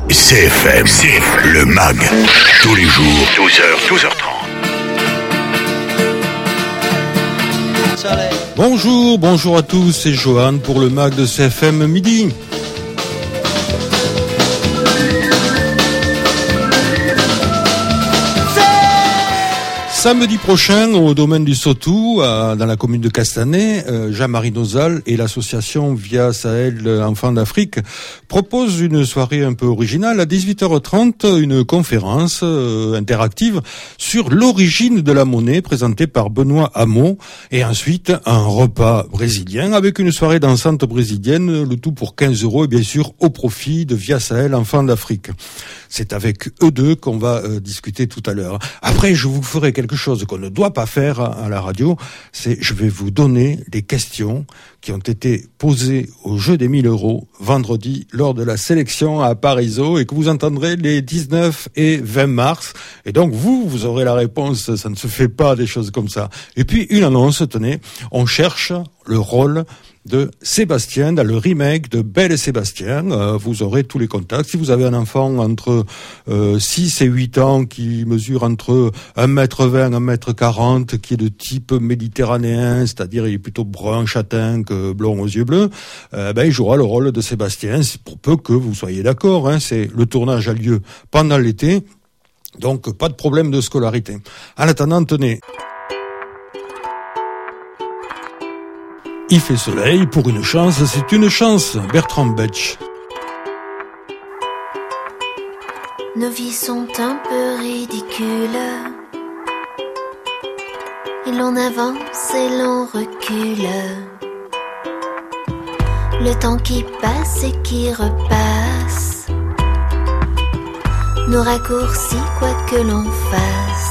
CFM, le MAG, tous les jours, 12h, 12h30. Bonjour à tous, c'est Johan pour le MAG de CFM Midi. Samedi prochain, au domaine du Sautou, dans la commune de Castanet, Jean-Marie Nozal et l'association Via Sahel Enfants d'Afrique proposent une soirée un peu originale. À 18h30, une conférence interactive sur l'origine de la monnaie présentée par Benoît Hamon. Et ensuite, un repas brésilien avec une soirée dansante brésilienne, le tout pour 15 € et bien sûr au profit de Via Sahel Enfants d'Afrique. C'est avec eux deux qu'on va discuter tout à l'heure. Après, je vous ferai quelque chose qu'on ne doit pas faire à la radio, c'est je vais vous donner des questions qui ont été posées au jeu des 1000 € vendredi lors de la sélection à Parisot et que vous entendrez les 19 et 20 mars. Et donc vous aurez la réponse, ça ne se fait pas des choses comme ça. Et puis une annonce, tenez, on cherche le rôle de Sébastien dans le remake de Belle et Sébastien. Vous aurez tous les contacts. Si vous avez un enfant entre 6 et 8 ans qui mesure entre 1m20 et 1m40, qui est de type méditerranéen, c'est-à-dire il est plutôt brun châtain que blond aux yeux bleus, il jouera le rôle de Sébastien, c'est pour peu que vous soyez d'accord. C'est le tournage a lieu pendant l'été, donc pas de problème de scolarité. En attendant, tenez. Il fait soleil, pour une chance, c'est une chance. Bertrand Betch. Nos vies sont un peu ridicules. Et l'on avance et l'on recule. Le temps qui passe et qui repasse nous raccourcit quoi que l'on fasse.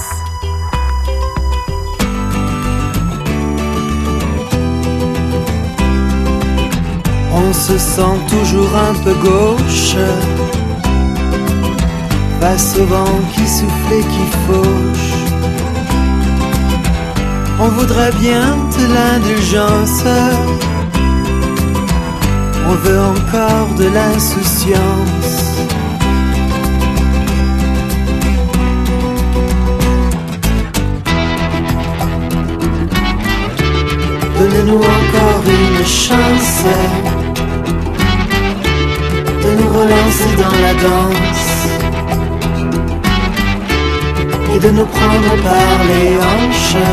On se sent toujours un peu gauche face au vent qui souffle et qui fauche. On voudrait bien de l'indulgence, on veut encore de l'insouciance. Donnez-nous encore une chance de nous relancer dans la danse et de nous prendre par les hanches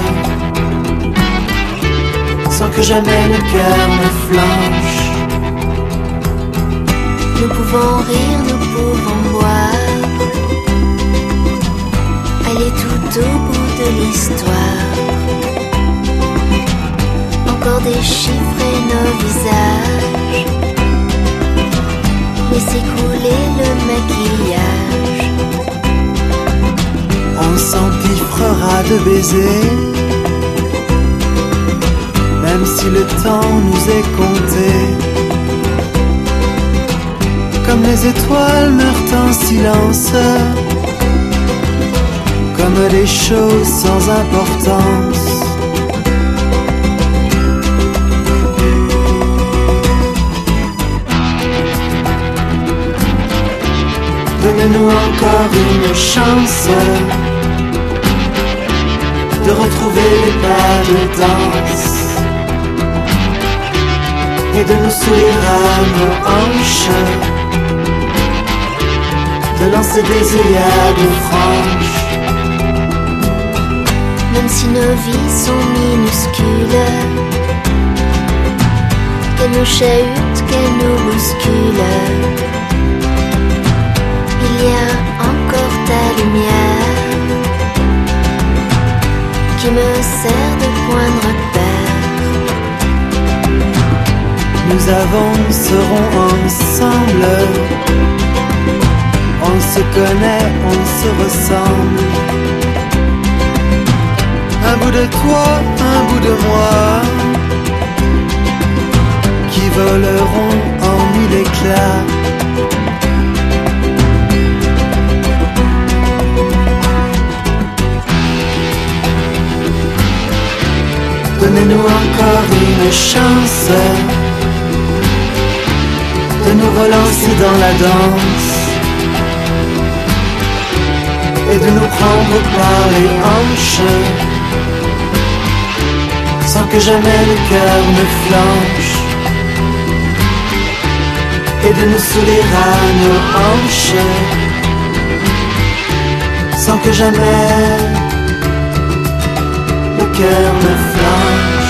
sans que jamais le cœur ne flanche. Nous pouvons rire, nous pouvons boire, aller tout au bout de l'histoire. Encore déchiffrer nos visages, laisser couler le maquillage. On s'empiffrera de baisers, même si le temps nous est compté. Comme les étoiles meurent en silence, comme les choses sans importance. Donnez-nous encore une chance de retrouver les pas de danse et de nous sourire à nos hanches, de lancer des œillades franches. Même si nos vies sont minuscules, qu'elles nous chahutent, qu'elles nous bousculent, il y a encore ta lumière qui me sert de point de repère. Nous avancerons ensemble, on se connaît, on se ressemble. Un bout de toi, un bout de moi, qui voleront en mille éclats. Donnez-nous encore une chance de nous relancer dans la danse et de nous prendre par les hanches, sans que jamais le cœur ne flanche, et de nous souder à nos hanches, sans que jamais le cœur ne flanche.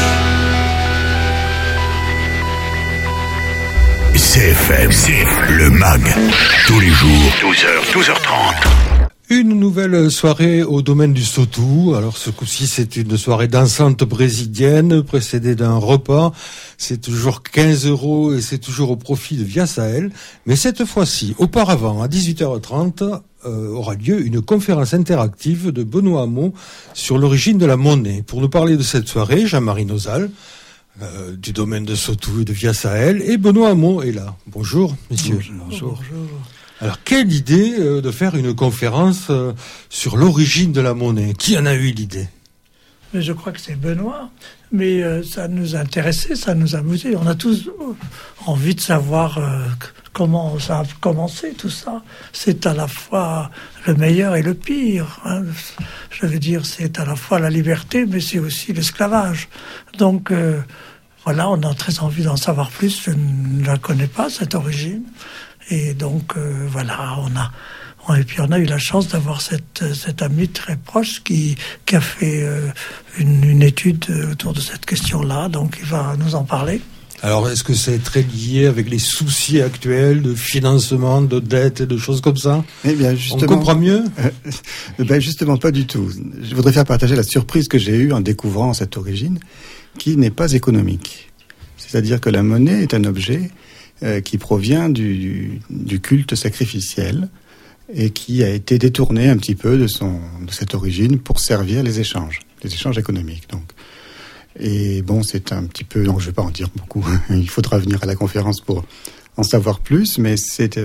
CFM, le MAG, tous les jours, 12h, 12h30. Une nouvelle soirée au domaine du Sautoux. Alors ce coup-ci, c'est une soirée dansante brésilienne précédée d'un repas. C'est toujours 15 € et c'est toujours au profit de Via Sahel. Mais cette fois-ci, auparavant, à 18h30, aura lieu une conférence interactive de Benoît Hamon sur l'origine de la monnaie. Pour nous parler de cette soirée, Jean-Marie Nozal, du domaine de Sautoux et de Via Sahel, et Benoît Hamon est là. Bonjour, messieurs. Bonjour. Alors, quelle idée de faire une conférence sur l'origine de la monnaie? Qui en a eu l'idée? Mais je crois que c'est Benoît. Mais ça nous a intéressés, ça nous a amusés. On a tous envie de savoir comment ça a commencé, tout ça. C'est à la fois le meilleur et le pire. Hein. Je veux dire, c'est à la fois la liberté, mais c'est aussi l'esclavage. Donc, voilà, on a très envie d'en savoir plus. Je ne la connais pas, cette origine. Et donc, voilà, et puis on a eu la chance d'avoir cet ami très proche qui a fait une étude autour de cette question-là, donc il va nous en parler. Alors, est-ce que c'est très lié avec les soucis actuels de financement, de dette et de choses comme ça? Eh bien, justement, on comprend mieux? Justement, pas du tout. Je voudrais faire partager la surprise que j'ai eue en découvrant cette origine, qui n'est pas économique. C'est-à-dire que la monnaie est un objet qui provient du culte sacrificiel et qui a été détourné un petit peu de cette origine pour servir les échanges économiques. Donc. Et bon, c'est un petit peu, donc je ne vais pas en dire beaucoup, il faudra venir à la conférence pour en savoir plus, mais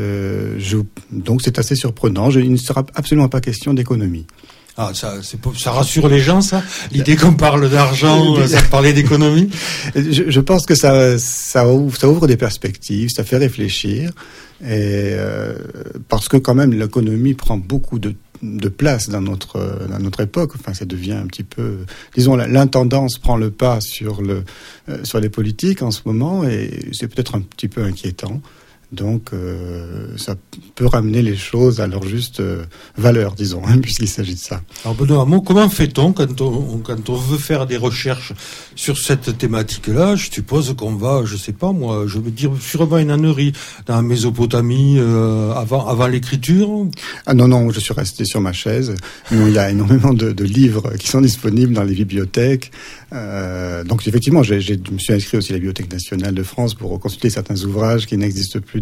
donc c'est assez surprenant. Il ne sera absolument pas question d'économie. Ah, ça rassure les gens, ça? L'idée qu'on parle d'argent, ça parlait d'économie? Je pense que ça ouvre des perspectives, ça fait réfléchir, et parce que quand même l'économie prend beaucoup de place dans notre époque. Enfin, ça devient un petit peu, disons, l'intendance prend le pas sur les politiques en ce moment, et c'est peut-être un petit peu inquiétant. Donc, ça peut ramener les choses à leur juste valeur, disons, puisqu'il s'agit de ça. Alors, Benoît Hamon, comment fait-on quand on veut faire des recherches sur cette thématique-là? Je suppose qu'on va, je sais pas moi, je veux dire sûrement une ânerie dans la Mésopotamie avant l'écriture. Ah non, je suis resté sur ma chaise. Il y a énormément de livres qui sont disponibles dans les bibliothèques. Donc effectivement, je me suis inscrit aussi à la Bibliothèque nationale de France pour consulter certains ouvrages qui n'existent plus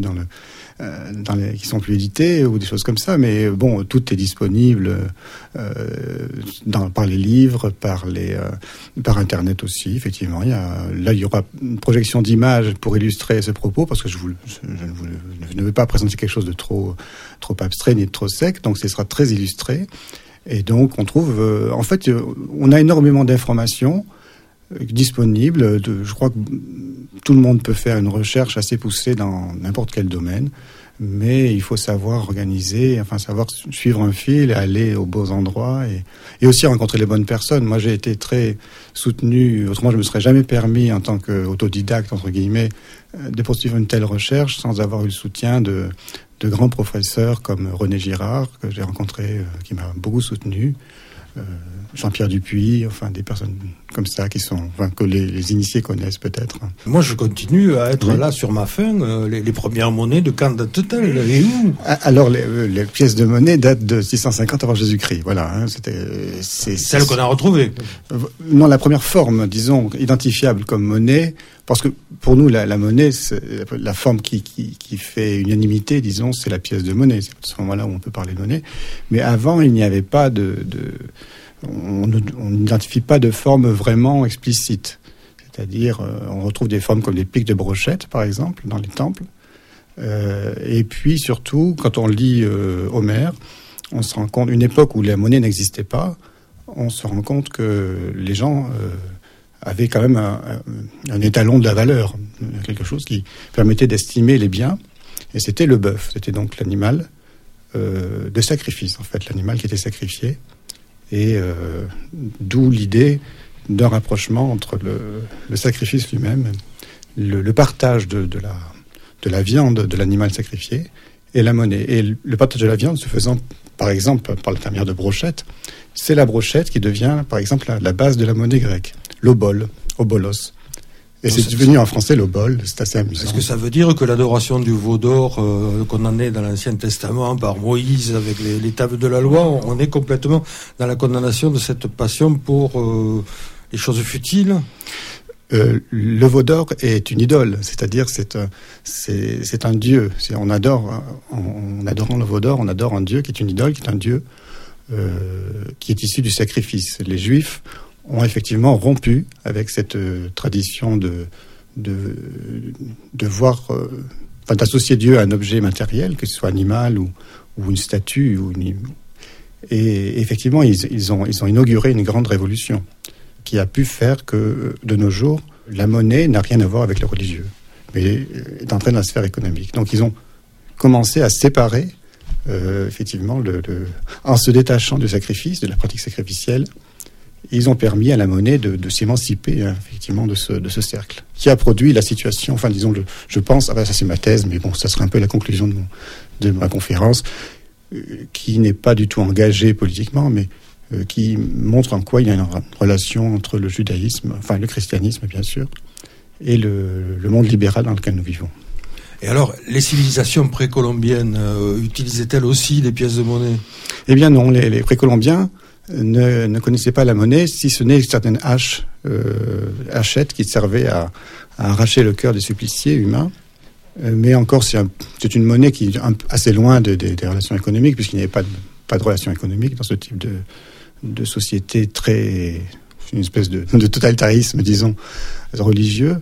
qui sont plus édités ou des choses comme ça, mais bon, tout est disponible par les livres, par Internet aussi. Effectivement, il y aura une projection d'images pour illustrer ce propos, parce que je ne veux pas présenter quelque chose de trop abstrait ni de trop sec, donc ce sera très illustré. Et donc, on trouve, en fait, on a énormément d'informations disponibles. Je crois que tout le monde peut faire une recherche assez poussée dans n'importe quel domaine, mais il faut savoir organiser, savoir suivre un fil, aller aux beaux endroits et aussi rencontrer les bonnes personnes. Moi, j'ai été très soutenu, autrement je me serais jamais permis en tant qu'autodidacte, entre guillemets, de poursuivre une telle recherche sans avoir eu le soutien de grands professeurs comme René Girard, que j'ai rencontré, qui m'a beaucoup soutenu, Jean-Pierre Dupuis, des personnes comme ça que les initiés connaissent peut-être. Moi, je continue à être là sur ma fin. Les premières monnaies de quand datent-elles et où? Alors, les pièces de monnaie datent de 650 avant Jésus-Christ. Voilà, c'est celle qu'on a retrouvée. Non, la première forme, disons, identifiable comme monnaie, parce que pour nous, la monnaie, la forme qui fait unanimité, disons, c'est la pièce de monnaie. C'est à ce moment-là où on peut parler de monnaie. Mais avant, il n'y avait pas on n'identifie pas de forme vraiment explicite. C'est-à-dire, on retrouve des formes comme des pics de brochettes, par exemple, dans les temples. Et puis, surtout, quand on lit Homère, on se rend compte, une époque où la monnaie n'existait pas, on se rend compte que les gens avaient quand même un étalon de la valeur, quelque chose qui permettait d'estimer les biens. Et c'était le bœuf, c'était donc l'animal de sacrifice, en fait, l'animal qui était sacrifié. Et d'où l'idée d'un rapprochement entre le sacrifice lui-même, le partage de la viande de l'animal sacrifié et la monnaie. Et le partage de la viande se faisant, par exemple, par l'intermédiaire de brochettes, c'est la brochette qui devient, par exemple, la base de la monnaie grecque. L'obol, obolos. Et c'est devenu en français l'obol, c'est assez amusant. Est-ce que ça veut dire que l'adoration du veau d'or condamné dans l'Ancien Testament par Moïse avec les tables de la loi, on est complètement dans la condamnation de cette passion pour les choses futiles? Le veau d'or est une idole, c'est-à-dire c'est un dieu. En adorant le veau d'or, on adore un dieu qui est une idole, qui est un dieu qui est issu du sacrifice. Les Juifs ont effectivement rompu avec cette tradition de voir, d'associer Dieu à un objet matériel, que ce soit animal ou une statue. Et effectivement, ils ont inauguré une grande révolution qui a pu faire que, de nos jours, la monnaie n'a rien à voir avec le religieux, mais est entrée dans la sphère économique. Donc ils ont commencé à séparer, effectivement, en se détachant du sacrifice, de la pratique sacrificielle, ils ont permis à la monnaie de s'émanciper, effectivement, de ce cercle, qui a produit la situation, enfin, disons, je pense, ça c'est ma thèse, mais bon, ça serait un peu la conclusion de ma conférence, qui n'est pas du tout engagée politiquement, mais qui montre en quoi il y a une relation entre le judaïsme, enfin le christianisme bien sûr, et le monde libéral dans lequel nous vivons. Et alors, les civilisations précolombiennes utilisaient-elles aussi les pièces de monnaie? Eh bien non, les précolombiens ne connaissaient pas la monnaie, si ce n'est certaines hachettes qui servaient à arracher le cœur des suppliciés humains. Mais encore, c'est une monnaie qui est assez loin des relations économiques, puisqu'il n'y avait pas de relations économiques dans ce type de société une espèce de totalitarisme, disons, religieux.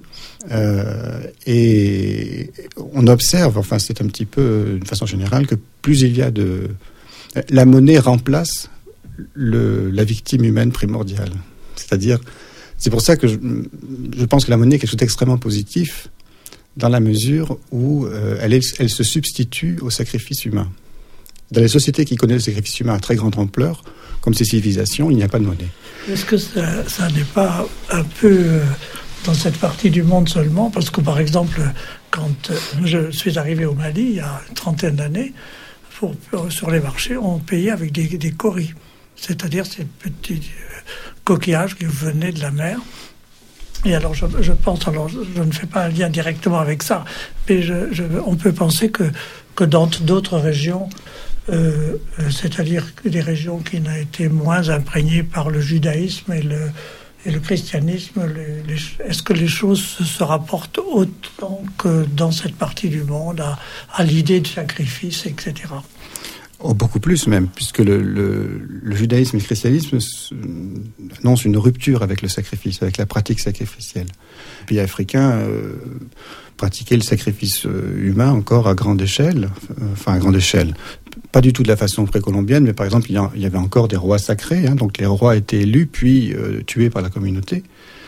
Et on observe, enfin c'est un petit peu d'une façon générale, que plus il y a la monnaie remplace la victime humaine primordiale. C'est-à-dire, c'est pour ça que je pense que la monnaie est quelque chose d'extrêmement positif, dans la mesure où elle se substitue au sacrifice humain. Dans les sociétés qui connaissent le sacrifice humain à très grande ampleur, comme ces civilisations, il n'y a pas de monnaie. Est-ce que ça n'est pas un peu dans cette partie du monde seulement? Parce que, par exemple, quand je suis arrivé au Mali, il y a une trentaine d'années, sur les marchés, on payait avec des coris. C'est-à-dire ces petits coquillages qui venaient de la mer. Et alors, je pense, je ne fais pas un lien directement avec ça, mais on peut penser que dans d'autres régions, c'est-à-dire des régions qui n'ont été moins imprégnées par le judaïsme et le christianisme, est-ce que les choses se rapportent autant que dans cette partie du monde à l'idée de sacrifice, etc. Oh, beaucoup plus même, puisque le judaïsme et le christianisme annoncent une rupture avec le sacrifice, avec la pratique sacrificielle. Les pays africains pratiquaient le sacrifice humain encore à grande échelle, pas du tout de la façon précolombienne, mais par exemple il y avait encore des rois sacrés, donc les rois étaient élus puis tués par la communauté,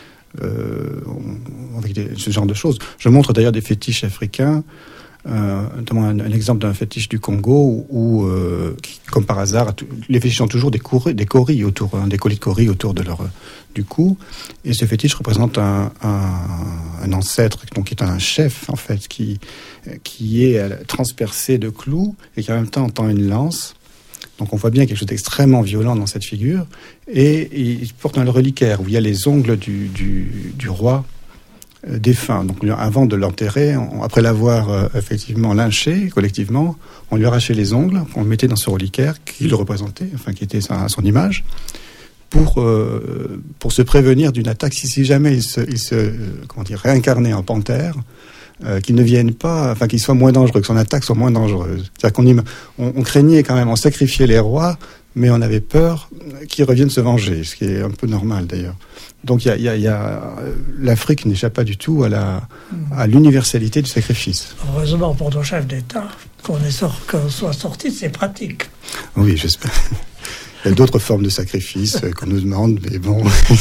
avec ce genre de choses. Je montre d'ailleurs des fétiches africains, notamment un exemple d'un fétiche du Congo où, comme par hasard, les fétiches ont toujours des coris autour, des colliers de coris autour du cou, et ce fétiche représente un ancêtre, donc qui est un chef en fait, qui est transpercé de clous et qui en même temps tend une lance. Donc on voit bien quelque chose d'extrêmement violent dans cette figure, et il porte un reliquaire où il y a les ongles du roi défunt. Donc avant de l'enterrer, après l'avoir effectivement lynché collectivement, on lui arrachait les ongles, on le mettait dans ce reliquaire qui le représentait, enfin qui était à son image, pour se prévenir d'une attaque si jamais il se réincarnait en panthère, qu'il ne vienne pas, enfin qu'il soit moins dangereux, que son attaque soit moins dangereuse. C'est-à-dire qu'on craignait quand même, on sacrifiait les rois, mais on avait peur qu'ils reviennent se venger, ce qui est un peu normal d'ailleurs. Donc l'Afrique n'échappe pas du tout à l'universalité du sacrifice. Heureusement pour nos chefs d'État qu'on soit sortis de ces pratiques. Oui, j'espère. Il y a d'autres formes de sacrifices qu'on nous demande, mais bon.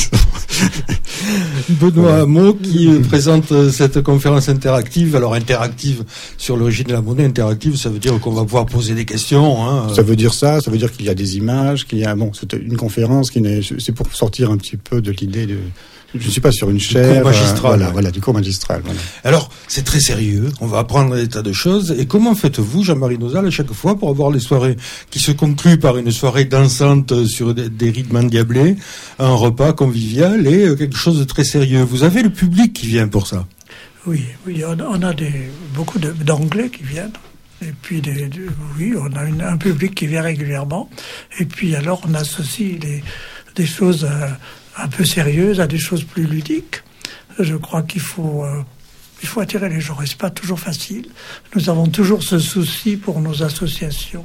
Benoît Hamot qui présente cette conférence interactive. Alors interactive sur l'origine de la monnaie. Interactive, ça veut dire qu'on va pouvoir poser des questions. Hein. Ça veut dire qu'il y a des images, c'est une conférence c'est pour sortir un petit peu de l'idée de. Je suis pas sur une chaire. Du cours magistral. Voilà, du cours magistral. Voilà. Alors, c'est très sérieux. On va apprendre des tas de choses. Et comment faites-vous, Jean-Marie Nozal, à chaque fois pour avoir les soirées qui se concluent par une soirée dansante sur des rythmes endiablés, un repas convivial et quelque chose de très sérieux? Vous avez le public qui vient pour ça? Oui, on a beaucoup d'Anglais qui viennent. Et puis, on a un public qui vient régulièrement. Et puis, alors, on associe des choses un peu sérieuses à des choses plus ludiques. Je crois qu'il faut attirer les gens. Et c'est pas toujours facile. Nous avons toujours ce souci pour nos associations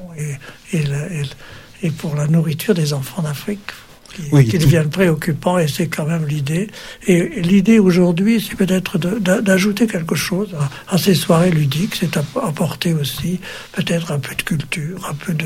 et pour la nourriture des enfants d'Afrique. Qui deviennent préoccupants, et c'est quand même l'idée. Et l'idée aujourd'hui, c'est peut-être d'ajouter quelque chose à ces soirées ludiques, c'est apporter aussi peut-être un peu de culture,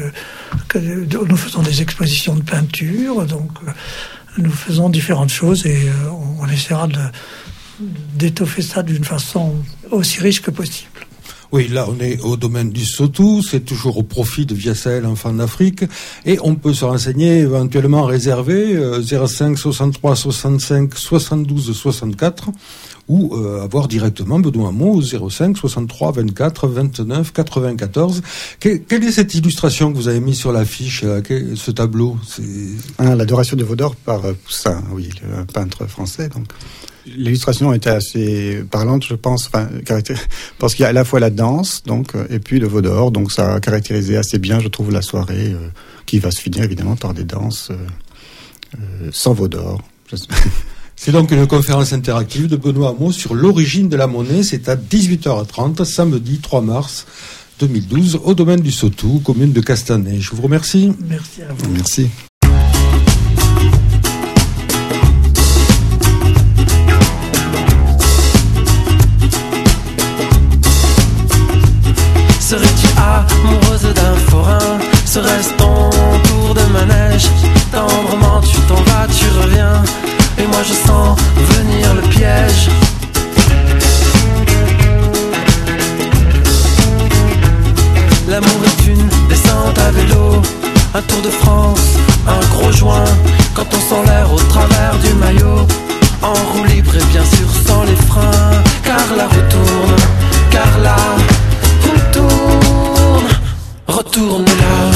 nous faisons des expositions de peinture, donc nous faisons différentes choses et on essaiera d'étoffer ça d'une façon aussi riche que possible. Oui, là, on est au domaine du Sotou, c'est toujours au profit de Via Sahel Enfants d'Afrique, et on peut se renseigner éventuellement réservé 05 63 65 72 64, ou avoir directement Benoît Hamot au 05 63 24 29 94. Quelle est cette illustration que vous avez mise sur l'affiche, ce tableau? L'Adoration de Vaudor par Poussin, oui, le peintre français, donc. L'illustration était assez parlante, je pense, parce qu'il y a à la fois la danse, donc, et puis le Vaudor, donc ça a caractérisé assez bien, je trouve, la soirée, qui va se finir évidemment par des danses sans Vaudor. C'est donc une conférence interactive de Benoît Hamot sur l'origine de la monnaie. C'est à 18h30, samedi 3 mars 2012, au domaine du Sotou, commune de Castanet. Je vous remercie. Merci à vous. Merci. Serais-tu amoureuse d'un forain? Serait-ce ton tour de manège? Tendrement tu t'en vas, tu reviens, et moi je sens venir le piège. L'amour est une descente à vélo, un tour de France, un gros joint, quand on sent l'air au travers du maillot, en roue libre et bien sûr sans les freins, car la roue tourne, car la retourne là.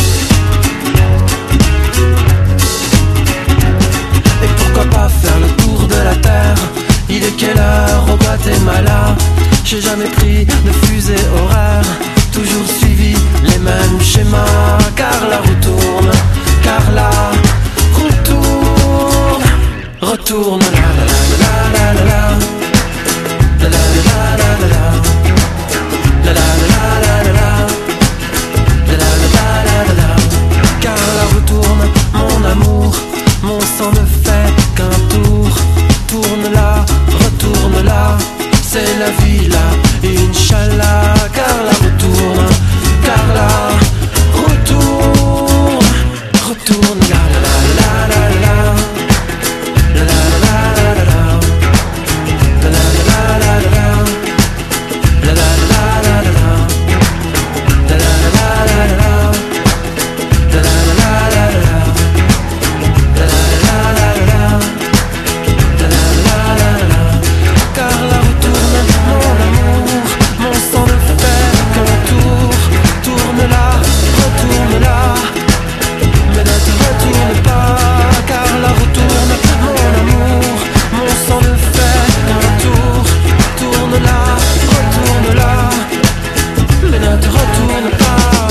Et pourquoi pas faire le tour de la terre? Il est quelle heure au Guatemala? J'ai jamais pris de fusée horaire, toujours suivi les mêmes schémas, car la roue tourne, car la roue tourne. Retourne là, la la la la la la la la la la la. La la la la la la, la la la la la, car la roue tourne, mon amour, mon sang ne fait qu'un tour. Tourne là, retourne là, c'est la vie là, Inch'Allah, car la roue tourne, car la roue tourne, retourne là, la la la la la, la la la la la la, la la la la la la. La la la la la la, la la la la la la, la la la la la la, la la la la la la, la la la la la. Car la roue tourne, mon amour, mon sang ne fait qu'un tour. Tourne là, retourne là, mais ne te retourne pas. Car la roue tourne, mon amour, mon sang ne fait qu'un tour. Tourne là, retourne là, mais ne te retourne pas.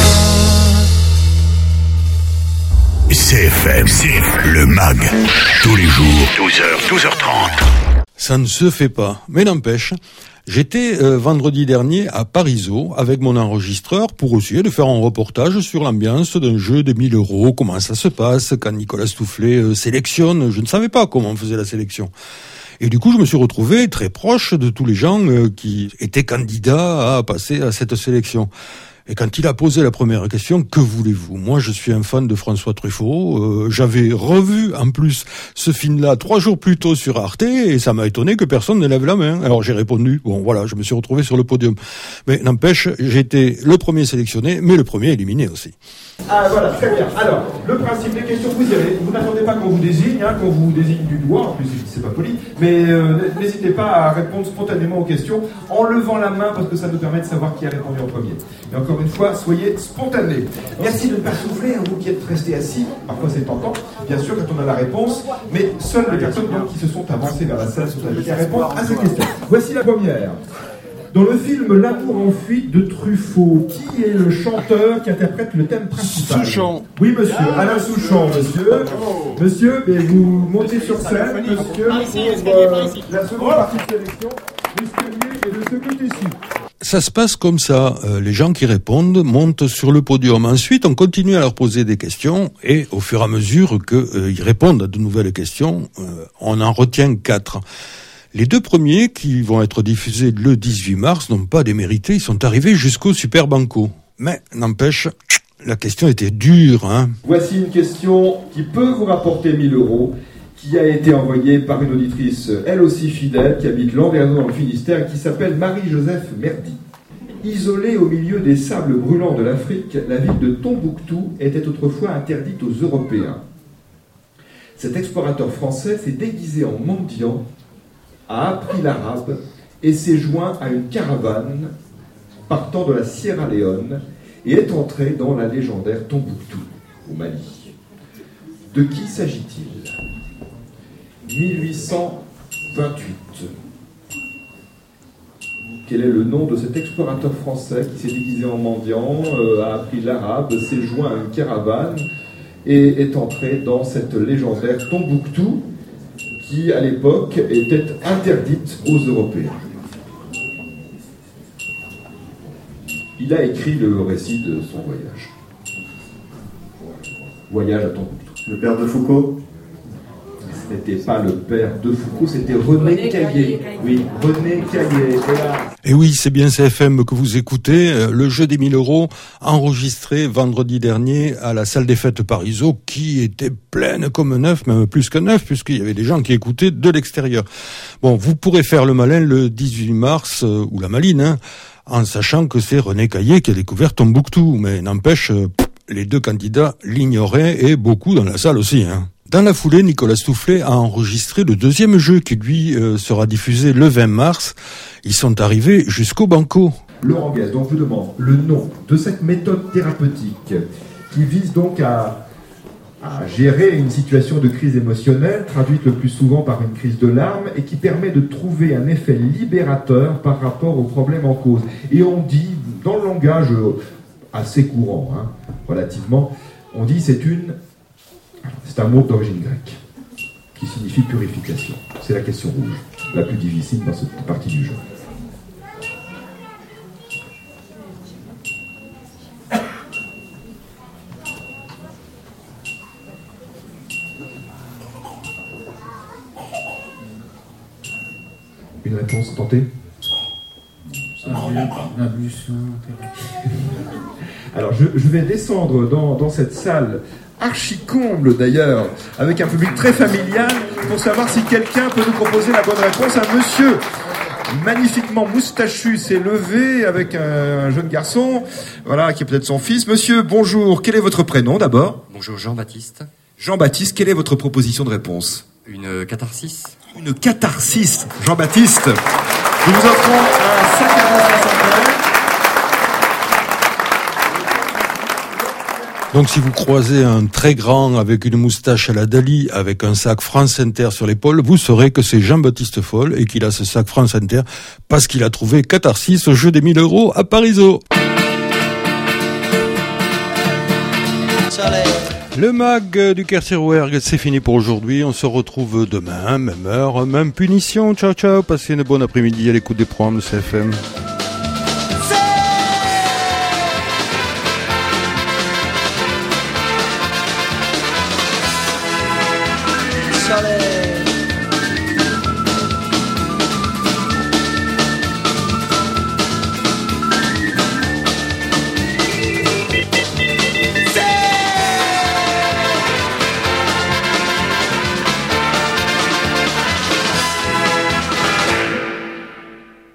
CFM, le MAG, tous les jours, 12h, 12h30. Ça ne se fait pas, mais n'empêche, j'étais vendredi dernier à Parisot avec mon enregistreur pour essayer de faire un reportage sur l'ambiance d'un jeu de 1000 €, comment ça se passe quand Nicolas Stoufflet sélectionne. Je ne savais pas comment on faisait la sélection. Et du coup, je me suis retrouvé très proche de tous les gens qui étaient candidats à passer à cette sélection. Et quand il a posé la première question, que voulez-vous? Moi, je suis un fan de François Truffaut. J'avais revu, en plus, ce film-là 3 jours plus tôt sur Arte, et ça m'a étonné que personne ne lève la main. Alors j'ai répondu, bon voilà, je me suis retrouvé sur le podium. Mais n'empêche, j'ai été le premier sélectionné, mais le premier éliminé aussi. Ah voilà, très bien. Alors, le principe des questions, vous y allez. Vous n'attendez pas qu'on vous désigne, qu'on vous désigne du doigt, en plus c'est pas poli, mais n'hésitez pas à répondre spontanément aux questions en levant la main, parce que ça nous permet de savoir qui a répondu en premier. Et encore une fois, soyez spontanés. Merci de ne pas souffler, vous qui êtes restés assis, parfois c'est tentant, bien sûr, quand on a la réponse, mais seules les personnes donc, qui se sont avancées vers la salle sont invitées à répondre à ces questions. Voici la première. Dans le film L'amour en fuite de Truffaut, qui est le chanteur qui interprète le thème principal? Souchon. Oui, monsieur. Alain Souchon, monsieur. Monsieur, vous montez sur scène, monsieur, pour la seconde partie de sélection. L'escalier est de ce côté-ci. Ça se passe comme ça. Les gens qui répondent montent sur le podium. Ensuite, on continue à leur poser des questions et au fur et à mesure qu'ils répondent à de nouvelles questions, on en retient 4. Les 2 premiers, qui vont être diffusés le 18 mars, n'ont pas démérité, ils sont arrivés jusqu'au Super Banco. Mais, n'empêche, la question était dure, hein. Voici une question qui peut vous rapporter 1 000 €, qui a été envoyée par une auditrice, elle aussi fidèle, qui habite Landerneau dans le Finistère, et qui s'appelle Marie-Joseph Merdy. Isolée au milieu des sables brûlants de l'Afrique, la ville de Tombouctou était autrefois interdite aux Européens. Cet explorateur français s'est déguisé en mendiant, a appris l'arabe et s'est joint à une caravane partant de la Sierra Leone et est entré dans la légendaire Tombouctou, au Mali. De qui s'agit-il? 1828. Quel est le nom de cet explorateur français qui s'est déguisé en mendiant, a appris l'arabe, s'est joint à une caravane et est entré dans cette légendaire Tombouctou qui, à l'époque, était interdite aux Européens. Il a écrit le récit de son voyage. Voyage à Tombouctou. Le père de Foucault? Ce n'était pas le père de Foucault, c'était René Caillé. Oui, René Caillé. Et oui, c'est bien CFM que vous écoutez. Le jeu des 1 000 € enregistré vendredi dernier à la salle des fêtes Parisot, qui était pleine comme neuf, même plus que neuf, puisqu'il y avait des gens qui écoutaient de l'extérieur. Bon, vous pourrez faire le malin le 18 mars, ou la maline, hein, en sachant que c'est René Caillé qui a découvert Tombouctou. Mais n'empêche, les 2 candidats l'ignoraient, et beaucoup dans la salle aussi, hein. Dans la foulée, Nicolas Stoufflet a enregistré le 2e jeu qui, lui, sera diffusé le 20 mars. Ils sont arrivés jusqu'au Banco. Laurent Guest, donc je vous demande le nom de cette méthode thérapeutique qui vise donc à gérer une situation de crise émotionnelle, traduite le plus souvent par une crise de larmes, et qui permet de trouver un effet libérateur par rapport au problème en cause. Et on dit, dans le langage assez courant, hein, relativement, on dit c'est un mot d'origine grecque qui signifie purification. C'est la question rouge, la plus difficile dans cette partie du jeu. Une réponse tentée? Alors je vais descendre dans cette salle archi-comble d'ailleurs, avec un public très familial, pour savoir si quelqu'un peut nous proposer la bonne réponse. Un monsieur magnifiquement moustachu s'est levé avec un jeune garçon, voilà, qui est peut-être son fils. Monsieur, bonjour, quel est votre prénom d'abord? Bonjour, Jean-Baptiste. Jean-Baptiste, quelle est votre proposition de réponse? Une catharsis. Une catharsis, Jean-Baptiste. Nous vous offrons un sac à dos Santander. Donc si vous croisez un très grand avec une moustache à la Dali, avec un sac France Inter sur l'épaule, vous saurez que c'est Jean-Baptiste Foll et qu'il a ce sac France Inter parce qu'il a trouvé catharsis au jeu des 1 000 € à Parisot. Le mag du Kersirouergue, c'est fini pour aujourd'hui. On se retrouve demain, même heure, même punition. Ciao, ciao. Passez une bonne après-midi à l'écoute des programmes de CFM.